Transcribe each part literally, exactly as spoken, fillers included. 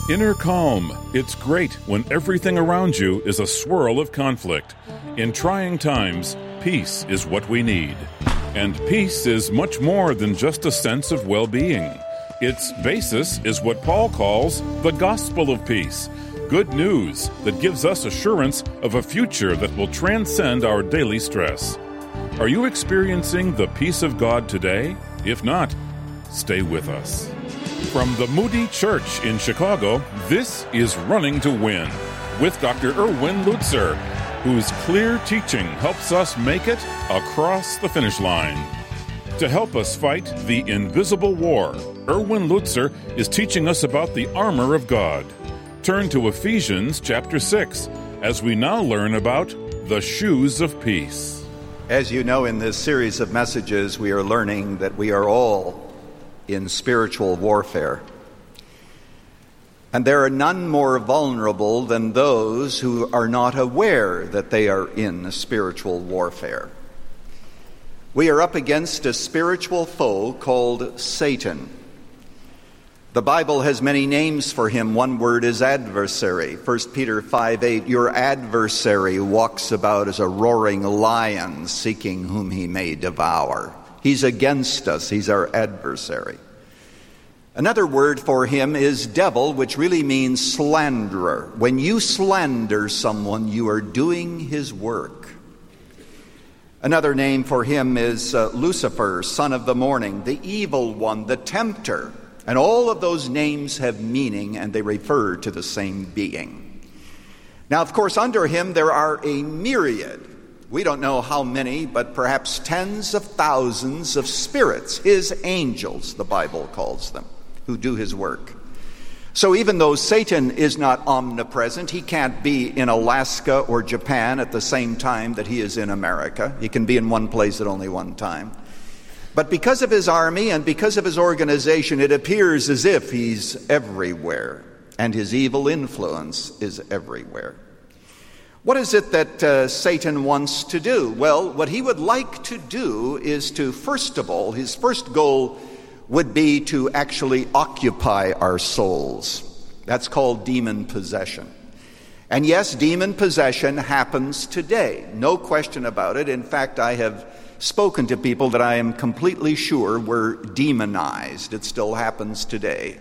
Inner calm. It's great when everything around you is a swirl of conflict. In trying times, peace is what we need. And peace is much more than just a sense of well-being. Its basis is what Paul calls the gospel of peace. Good news that gives us assurance of a future that will transcend our daily stress. Are you experiencing the peace of God today? If not, stay with us. From the Moody Church in Chicago, this is Running to Win with Doctor Erwin Lutzer, whose clear teaching helps us make it across the finish line. To help us fight the invisible war, Erwin Lutzer is teaching us about the armor of God. Turn to Ephesians chapter six as we now learn about the shoes of peace. As you know, in this series of messages, we are learning that we are all in spiritual warfare. And there are none more vulnerable than those who are not aware that they are in spiritual warfare. We are up against a spiritual foe called Satan. The Bible has many names for him. One word is adversary. First Peter five eight, your adversary walks about as a roaring lion, seeking whom he may devour. He's against us. He's our adversary. Another word for him is devil, which really means slanderer. When you slander someone, you are doing his work. Another name for him is uh, Lucifer, son of the morning, the evil one, the tempter. And all of those names have meaning, and they refer to the same being. Now, of course, under him there are a myriad. We don't know how many, but perhaps tens of thousands of spirits, his angels, the Bible calls them, who do his work. So even though Satan is not omnipresent, he can't be in Alaska or Japan at the same time that he is in America. He can be in one place at only one time. But because of his army and because of his organization, it appears as if he's everywhere, and his evil influence is everywhere. What is it that uh, Satan wants to do? Well, what he would like to do is to, first of all, his first goal would be to actually occupy our souls. That's called demon possession. And yes, demon possession happens today. No question about it. In fact, I have spoken to people that I am completely sure were demonized. It still happens today.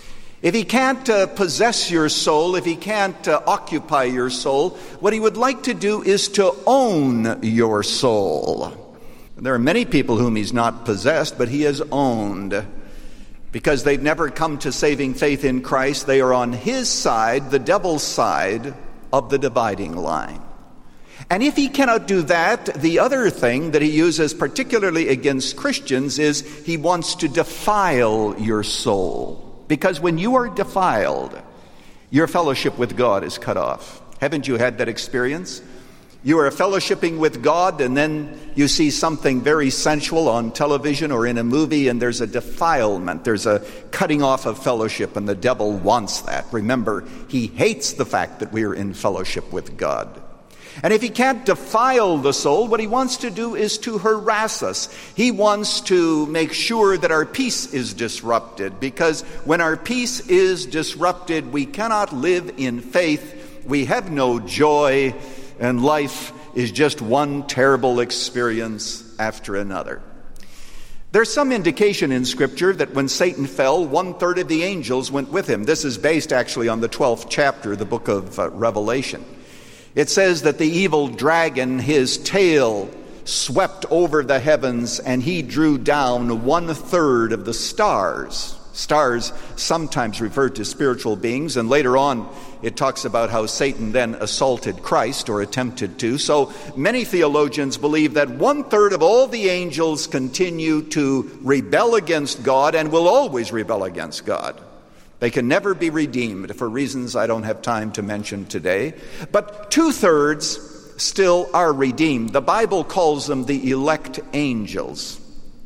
If he can't uh, possess your soul, if he can't uh, occupy your soul, what he would like to do is to own your soul. There are many people whom he's not possessed, but he has owned. Because they've never come to saving faith in Christ, they are on his side, the devil's side of the dividing line. And if he cannot do that, the other thing that he uses particularly against Christians is he wants to defile your soul. Because when you are defiled, your fellowship with God is cut off. Haven't you had that experience? You are fellowshipping with God, and then you see something very sensual on television or in a movie, and there's a defilement. There's a cutting off of fellowship, and the devil wants that. Remember, he hates the fact that we are in fellowship with God. And if he can't defile the soul, what he wants to do is to harass us. He wants to make sure that our peace is disrupted, because when our peace is disrupted, we cannot live in faith. We have no joy, and life is just one terrible experience after another. There's some indication in Scripture that when Satan fell, one-third of the angels went with him. This is based actually on the twelfth chapter, the book of uh, Revelation. It says that the evil dragon, his tail swept over the heavens, and he drew down one-third of the stars. Stars sometimes refer to spiritual beings, and later on it talks about how Satan then assaulted Christ, or attempted to. So many theologians believe that one-third of all the angels continue to rebel against God and will always rebel against God. They can never be redeemed for reasons I don't have time to mention today. But two-thirds still are redeemed. The Bible calls them the elect angels,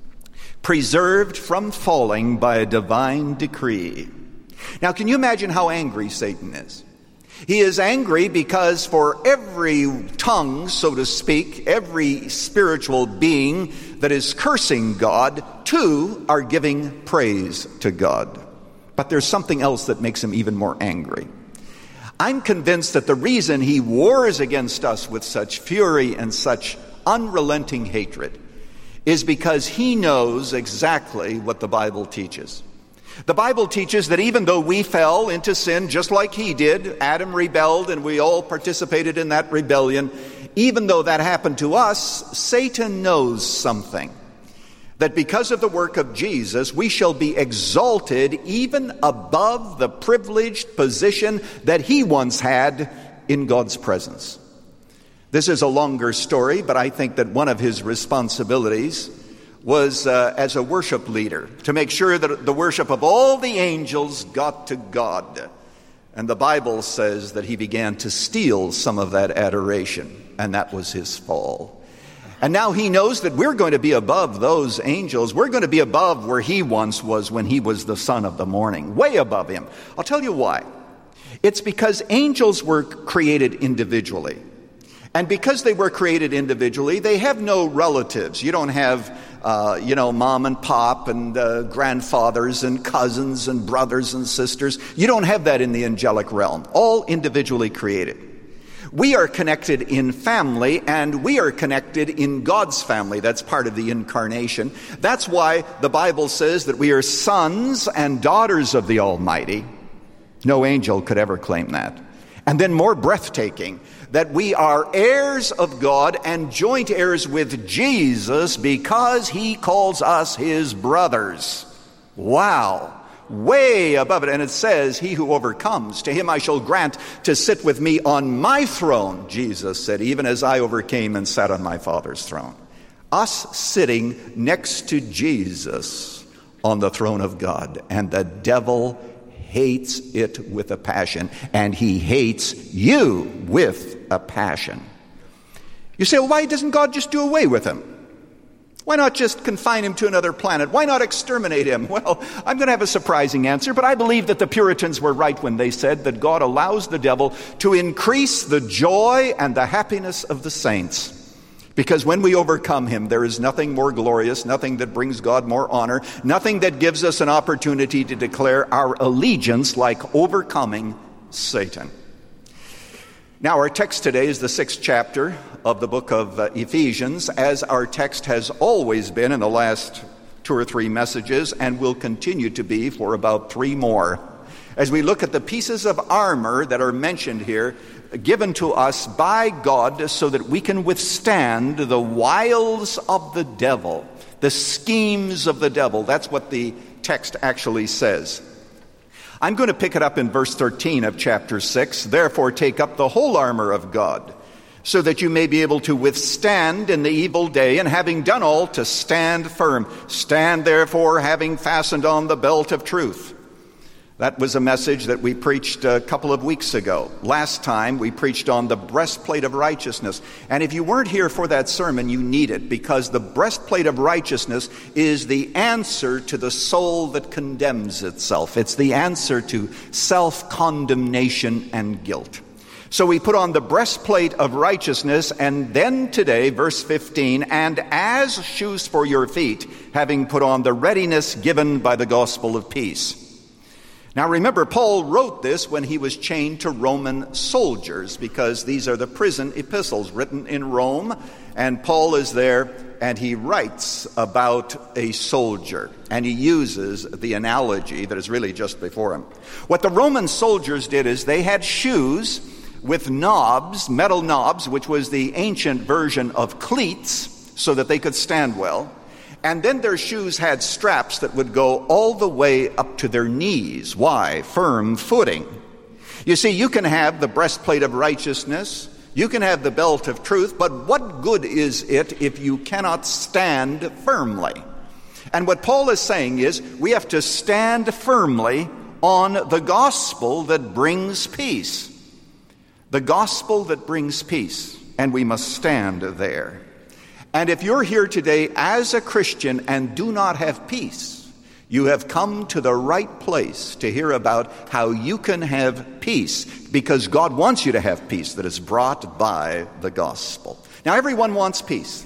preserved from falling by a divine decree. Now, can you imagine how angry Satan is? He is angry because for every tongue, so to speak, every spiritual being that is cursing God, two are giving praise to God. But there's something else that makes him even more angry. I'm convinced that the reason he wars against us with such fury and such unrelenting hatred is because he knows exactly what the Bible teaches. The Bible teaches that even though we fell into sin just like he did, Adam rebelled and we all participated in that rebellion, even though that happened to us, Satan knows something. That because of the work of Jesus, we shall be exalted even above the privileged position that he once had in God's presence. This is a longer story, but I think that one of his responsibilities was uh, as a worship leader to make sure that the worship of all the angels got to God. And the Bible says that he began to steal some of that adoration, and that was his fall. And now he knows that we're going to be above those angels. We're going to be above where he once was when he was the son of the morning, way above him. I'll tell you why. It's because angels were created individually. And because they were created individually, they have no relatives. You don't have, uh, you know, mom and pop and uh, grandfathers and cousins and brothers and sisters. You don't have that in the angelic realm. All individually created. We are connected in family, and we are connected in God's family. That's part of the incarnation. That's why the Bible says that we are sons and daughters of the Almighty. No angel could ever claim that. And then more breathtaking, that we are heirs of God and joint heirs with Jesus because he calls us his brothers. Wow. Way above it. And it says, he who overcomes, to him I shall grant to sit with me on my throne, Jesus said, even as I overcame and sat on my Father's throne. Us sitting next to Jesus on the throne of God. And the devil hates it with a passion. And he hates you with a passion. You say, well, why doesn't God just do away with him? Why not just confine him to another planet? Why not exterminate him? Well, I'm going to have a surprising answer, but I believe that the Puritans were right when they said that God allows the devil to increase the joy and the happiness of the saints. Because when we overcome him, there is nothing more glorious, nothing that brings God more honor, nothing that gives us an opportunity to declare our allegiance like overcoming Satan. Now, our text today is the sixth chapter of the book of uh, Ephesians, as our text has always been in the last two or three messages, and will continue to be for about three more. As we look at the pieces of armor that are mentioned here, given to us by God so that we can withstand the wiles of the devil, the schemes of the devil. That's what the text actually says. I'm going to pick it up in verse thirteen of chapter six. Therefore, take up the whole armor of God, so that you may be able to withstand in the evil day, and having done all, to stand firm. Stand therefore, having fastened on the belt of truth. That was a message that we preached a couple of weeks ago. Last time we preached on the breastplate of righteousness. And if you weren't here for that sermon, you need it, because the breastplate of righteousness is the answer to the soul that condemns itself. It's the answer to self-condemnation and guilt. So we put on the breastplate of righteousness, and then today, verse fifteen, and as shoes for your feet, having put on the readiness given by the gospel of peace. Now remember, Paul wrote this when he was chained to Roman soldiers, because these are the prison epistles written in Rome, and Paul is there and he writes about a soldier, and he uses the analogy that is really just before him. What the Roman soldiers did is they had shoes with knobs, metal knobs, which was the ancient version of cleats, so that they could stand well. And then their shoes had straps that would go all the way up to their knees. Why? Firm footing. You see, you can have the breastplate of righteousness, you can have the belt of truth, but what good is it if you cannot stand firmly? And what Paul is saying is, we have to stand firmly on the gospel that brings peace. The gospel that brings peace, and we must stand there. And if you're here today as a Christian and do not have peace, you have come to the right place to hear about how you can have peace, because God wants you to have peace that is brought by the gospel. Now, everyone wants peace.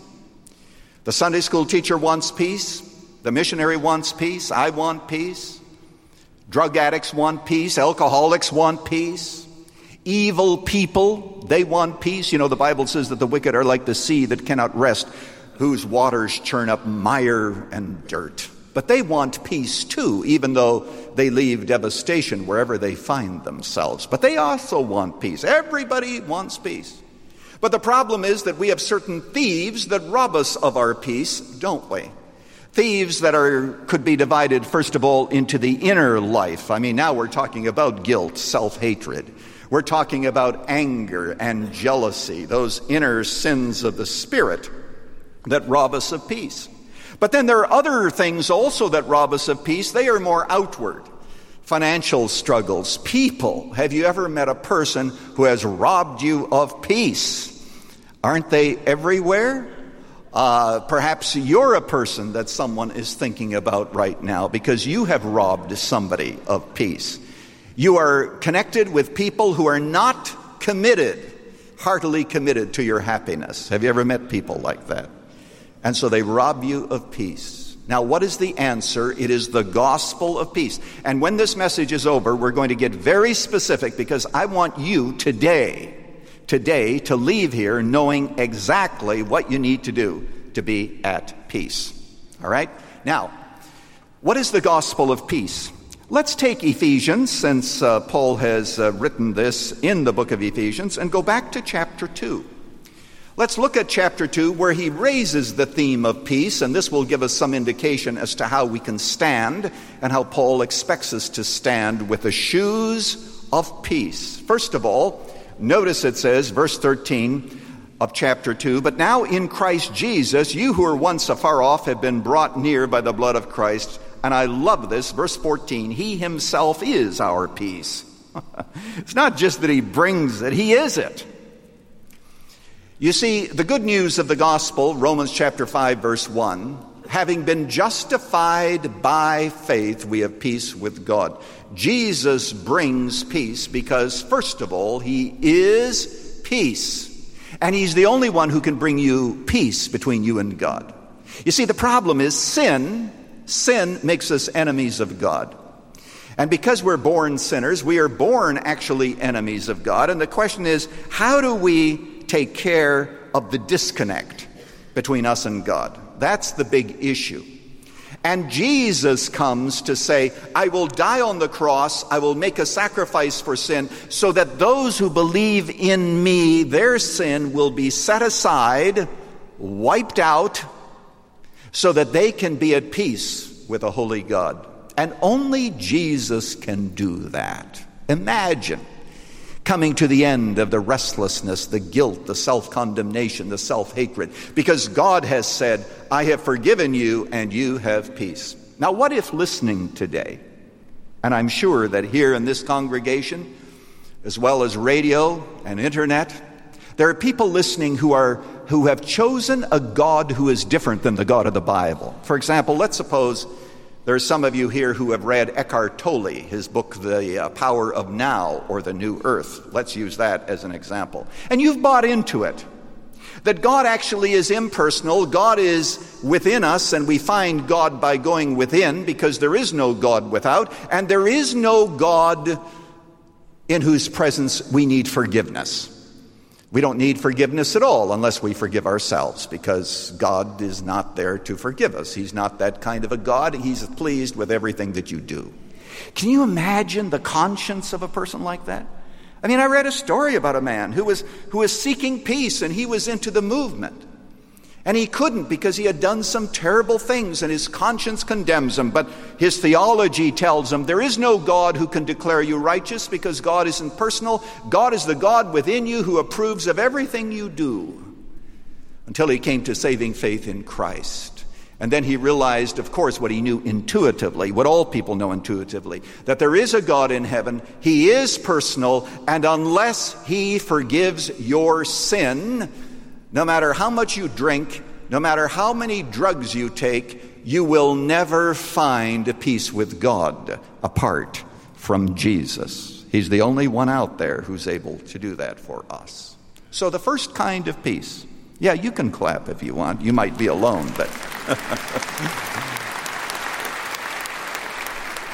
The Sunday school teacher wants peace. The missionary wants peace. I want peace. Drug addicts want peace. Alcoholics want peace. Evil people, they want peace. You know, the Bible says that the wicked are like the sea that cannot rest, whose waters churn up mire and dirt. But they want peace too, even though they leave devastation wherever they find themselves. But they also want peace. Everybody wants peace. But the problem is that we have certain thieves that rob us of our peace, don't we? Thieves that are could be divided, first of all, into the inner life. I mean, now we're talking about guilt, self-hatred. We're talking about anger and jealousy, those inner sins of the spirit that rob us of peace. But then there are other things also that rob us of peace. They are more outward. Financial struggles. People. Have you ever met a person who has robbed you of peace? Aren't they everywhere? Uh, perhaps you're a person that someone is thinking about right now because you have robbed somebody of peace. You are connected with people who are not committed, heartily committed to your happiness. Have you ever met people like that? And so they rob you of peace. Now, what is the answer? It is the gospel of peace. And when this message is over, we're going to get very specific because I want you today, today to leave here knowing exactly what you need to do to be at peace. All right? Now, what is the gospel of peace? Let's take Ephesians, since uh, Paul has uh, written this in the book of Ephesians, and go back to chapter two. Let's look at chapter two, where he raises the theme of peace, and this will give us some indication as to how we can stand and how Paul expects us to stand with the shoes of peace. First of all, notice it says, verse thirteen of chapter two, "But now in Christ Jesus, you who were once afar off have been brought near by the blood of Christ." And I love this, verse fourteen, "He himself is our peace." It's not just that he brings it, he is it. You see, the good news of the gospel, Romans chapter five, verse one, having been justified by faith, we have peace with God. Jesus brings peace because, first of all, he is peace. And he's the only one who can bring you peace between you and God. You see, the problem is sin. Sin makes us enemies of God. And because we're born sinners, we are born actually enemies of God. And the question is, how do we take care of the disconnect between us and God? That's the big issue. And Jesus comes to say, I will die on the cross, I will make a sacrifice for sin, so that those who believe in me, their sin will be set aside, wiped out, so that they can be at peace with a holy God. And only Jesus can do that. Imagine coming to the end of the restlessness, the guilt, the self-condemnation, the self-hatred, because God has said, I have forgiven you and you have peace. Now, what if listening today, and I'm sure that here in this congregation, as well as radio and internet, there are people listening who are who have chosen a God who is different than the God of the Bible. For example, let's suppose there are some of you here who have read Eckhart Tolle, his book, The uh, Power of Now, or The New Earth. Let's use that as an example. And you've bought into it, that God actually is impersonal. God is within us, and we find God by going within, because there is no God without, and there is no God in whose presence we need forgiveness. We don't need forgiveness at all unless we forgive ourselves, because God is not there to forgive us. He's not that kind of a God. He's pleased with everything that you do. Can you imagine the conscience of a person like that? I mean, I read a story about a man who was who was seeking peace, and he was into the movement. And he couldn't because he had done some terrible things, and his conscience condemns him. But his theology tells him there is no God who can declare you righteous, because God is impersonal. God is the God within you who approves of everything you do. Until he came to saving faith in Christ. And then he realized, of course, what he knew intuitively, what all people know intuitively, that there is a God in heaven. He is personal, and unless he forgives your sin, no matter how much you drink, no matter how many drugs you take, you will never find peace with God apart from Jesus. He's the only one out there who's able to do that for us. So the first kind of peace, yeah, you can clap if you want. You might be alone, but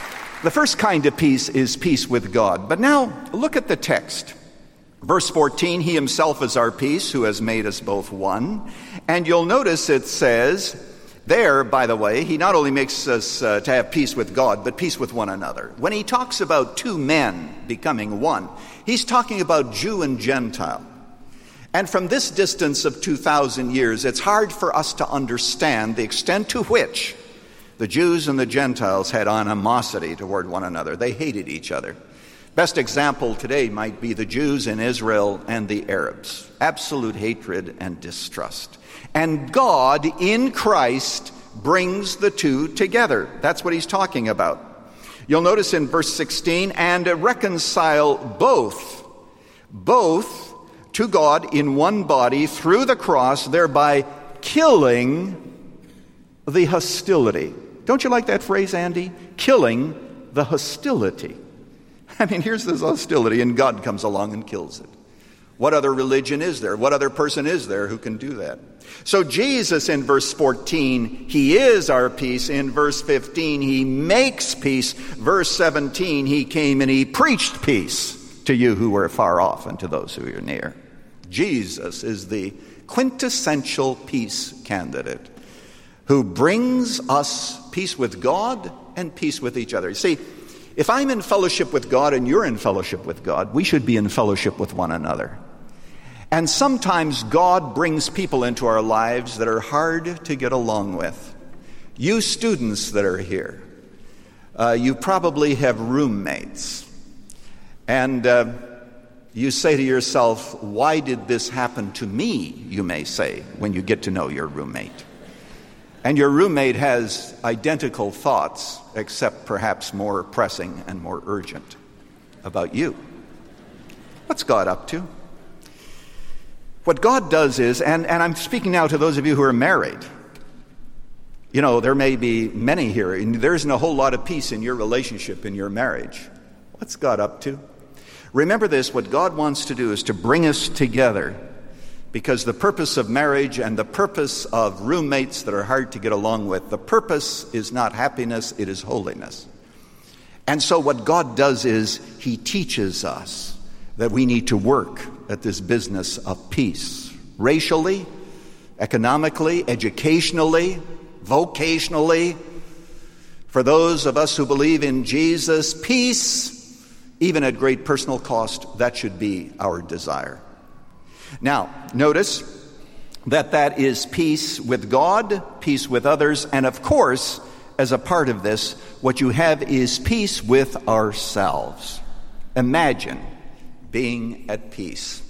The first kind of peace is peace with God. But now, look at the text. Verse fourteen, he himself is our peace, who has made us both one. And you'll notice it says there, by the way, he not only makes us uh, to have peace with God, but peace with one another. When he talks about two men becoming one, he's talking about Jew and Gentile. And from this distance of two thousand years, it's hard for us to understand the extent to which the Jews and the Gentiles had animosity toward one another. They hated each other. Best example today might be the Jews in Israel and the Arabs. Absolute hatred and distrust. And God in Christ brings the two together. That's what he's talking about. You'll notice in verse sixteen, and reconcile both, both to God in one body through the cross, thereby killing the hostility. Don't you like that phrase, Andy? Killing the hostility. I mean, here's this hostility, and God comes along and kills it. What other religion is there? What other person is there who can do that? So Jesus in verse fourteen, he is our peace. In verse fifteen, he makes peace. Verse seventeen, he came and he preached peace to you who were far off and to those who are near. Jesus is the quintessential peace candidate who brings us peace with God and peace with each other. You see, if I'm in fellowship with God and you're in fellowship with God, we should be in fellowship with one another. And sometimes God brings people into our lives that are hard to get along with. You students that are here, uh, you probably have roommates. And uh, you say to yourself, why did this happen to me, you may say, when you get to know your roommate. And your roommate has identical thoughts, except perhaps more pressing and more urgent about you. What's God up to? What God does is, and, and I'm speaking now to those of you who are married. You know, there may be many here, and there isn't a whole lot of peace in your relationship, in your marriage. What's God up to? Remember this, what God wants to do is to bring us together, because the purpose of marriage and the purpose of roommates that are hard to get along with, the purpose is not happiness, it is holiness. And so what God does is he teaches us that we need to work at this business of peace, racially, economically, educationally, vocationally. For those of us who believe in Jesus, peace, even at great personal cost, that should be our desire. Now, notice that that is peace with God, peace with others, and of course, as a part of this, what you have is peace with ourselves. Imagine being at peace.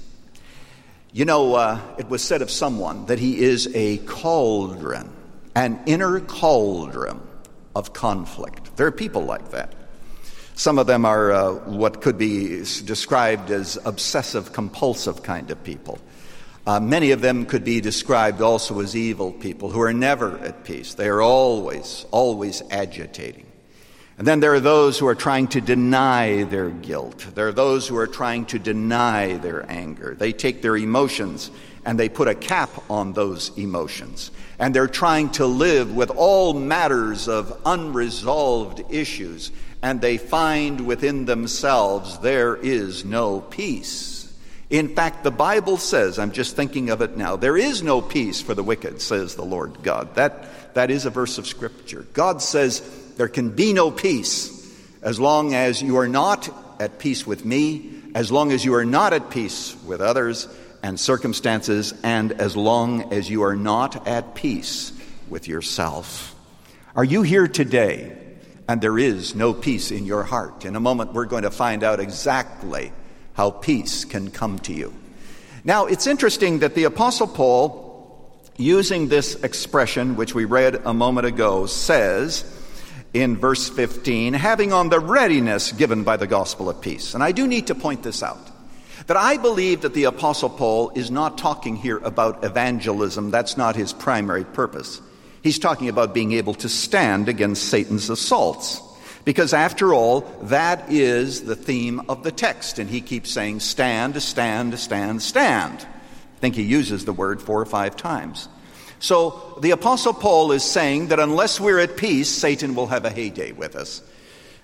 You know, uh, it was said of someone that he is a cauldron, an inner cauldron of conflict. There are people like that. Some of them are uh, what could be described as obsessive-compulsive kind of people. Uh, many of them could be described also as evil people who are never at peace. They are always, always agitating. And then there are those who are trying to deny their guilt. There are those who are trying to deny their anger. They take their emotions and they put a cap on those emotions. And they're trying to live with all matters of unresolved issues. And they find within themselves there is no peace. In fact, the Bible says, I'm just thinking of it now, there is no peace for the wicked, says the Lord God. That, that is a verse of Scripture. God says there can be no peace as long as you are not at peace with me, as long as you are not at peace with others and circumstances, and as long as you are not at peace with yourself. Are you here today and there is no peace in your heart? In a moment, we're going to find out exactly how peace can come to you. Now, it's interesting that the Apostle Paul, using this expression, which we read a moment ago, says in verse fifteen, having on the readiness given by the gospel of peace. And I do need to point this out, that I believe that the Apostle Paul is not talking here about evangelism. That's not his primary purpose. He's talking about being able to stand against Satan's assaults. Because after all, that is the theme of the text. And he keeps saying, stand, stand, stand, stand. I think he uses the word four or five times. So the Apostle Paul is saying that unless we're at peace, Satan will have a heyday with us.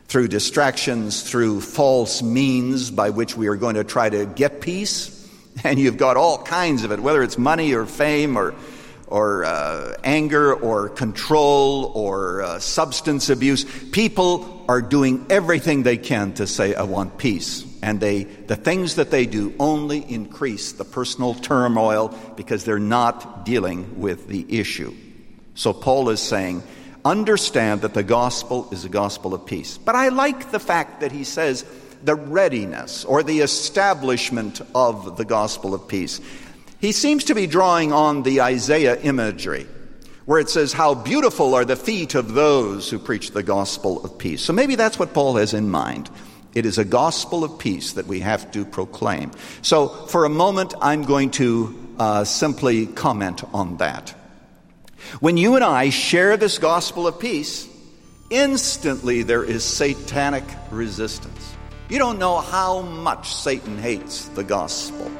through distractions, through false means by which we are going to try to get peace. And you've got all kinds of it, whether it's money or fame or or uh, anger or control or uh, substance abuse. People are doing everything they can to say, I want peace. And they, the things that they do only increase the personal turmoil because they're not dealing with the issue. So Paul is saying, understand that the gospel is a gospel of peace. But I like the fact that he says the readiness or the establishment of the gospel of peace. He seems to be drawing on the Isaiah imagery, where it says, how beautiful are the feet of those who preach the gospel of peace. So maybe that's what Paul has in mind. It is a gospel of peace that we have to proclaim. So for a moment, I'm going to uh, simply comment on that. When you and I share this gospel of peace, instantly there is satanic resistance. You don't know how much Satan hates the gospel.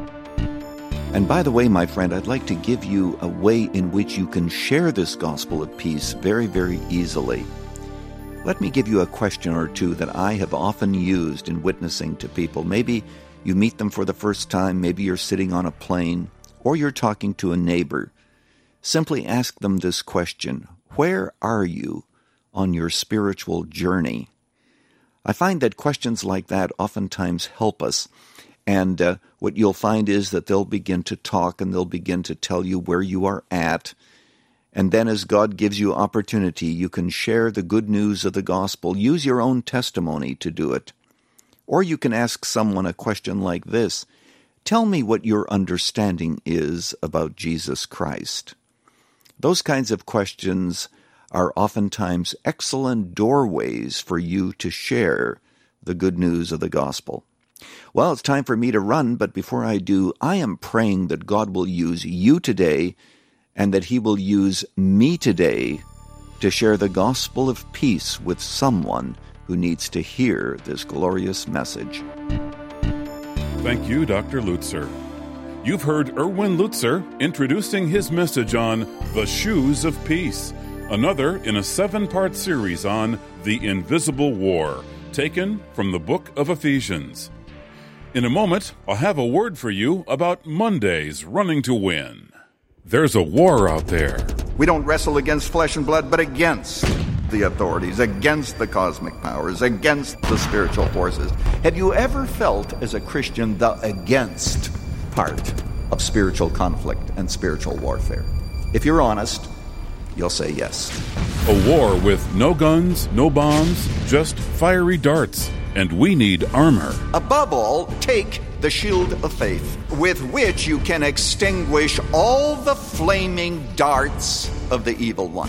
And by the way, my friend, I'd like to give you a way in which you can share this gospel of peace very, very easily. Let me give you a question or two that I have often used in witnessing to people. Maybe you meet them for the first time, maybe you're sitting on a plane, or you're talking to a neighbor. Simply ask them this question: where are you on your spiritual journey? I find that questions like that oftentimes help us. And uh, what you'll find is that they'll begin to talk and they'll begin to tell you where you are at. And then as God gives you opportunity, you can share the good news of the gospel. Use your own testimony to do it. Or you can ask someone a question like this: tell me what your understanding is about Jesus Christ. Those kinds of questions are oftentimes excellent doorways for you to share the good news of the gospel. Well, it's time for me to run, but before I do, I am praying that God will use you today and that He will use me today to share the gospel of peace with someone who needs to hear this glorious message. Thank you, Doctor Lutzer. You've heard Erwin Lutzer introducing his message on The Shoes of Peace, another in a seven-part series on the invisible war, taken from the book of Ephesians. In a moment, I'll have a word for you about Monday's Running to Win. There's a war out there. We don't wrestle against flesh and blood, but against the authorities, against the cosmic powers, against the spiritual forces. Have you ever felt as a Christian the against part of spiritual conflict and spiritual warfare? If you're honest, you'll say yes. A war with no guns, no bombs, just fiery darts. And we need armor. Above all, take the shield of faith, with which you can extinguish all the flaming darts of the evil one.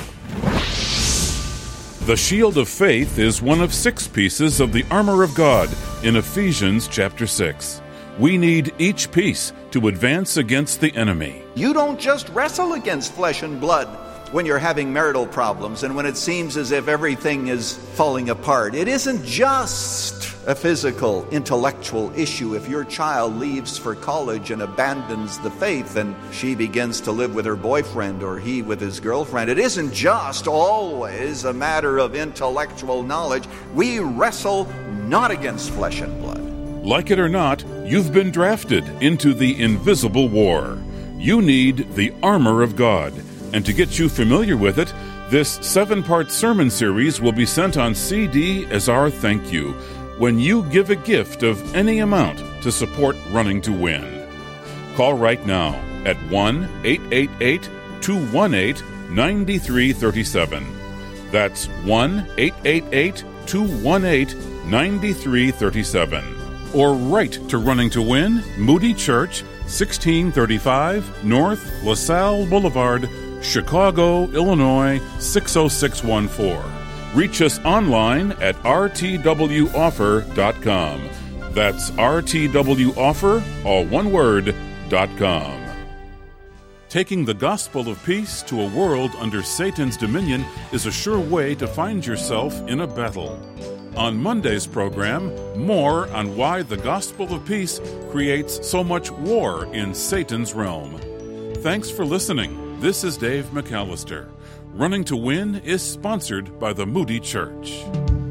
The shield of faith is one of six pieces of the armor of God in Ephesians chapter six. We need each piece to advance against the enemy. You don't just wrestle against flesh and blood when you're having marital problems and when it seems as if everything is falling apart. It isn't just a physical, intellectual issue. If your child leaves for college and abandons the faith and she begins to live with her boyfriend or he with his girlfriend, it isn't just always a matter of intellectual knowledge. We wrestle not against flesh and blood. Like it or not, you've been drafted into the invisible war. You need the armor of God. And to get you familiar with it, this seven-part sermon series will be sent on C D as our thank you when you give a gift of any amount to support Running to Win. Call right now at one eight eight eight, two one eight, nine three three seven. That's one eight eight eight, two one eight, nine three three seven. Or write to Running to Win, Moody Church, sixteen thirty-five North LaSalle Boulevard, Chicago, Illinois, six oh six one four. Reach us online at r t w offer dot com. That's r t w offer, all one word, dot com. Taking the gospel of peace to a world under Satan's dominion is a sure way to find yourself in a battle. On Monday's program, more on why the gospel of peace creates so much war in Satan's realm. Thanks for listening. This is Dave McAllister. Running to Win is sponsored by the Moody Church.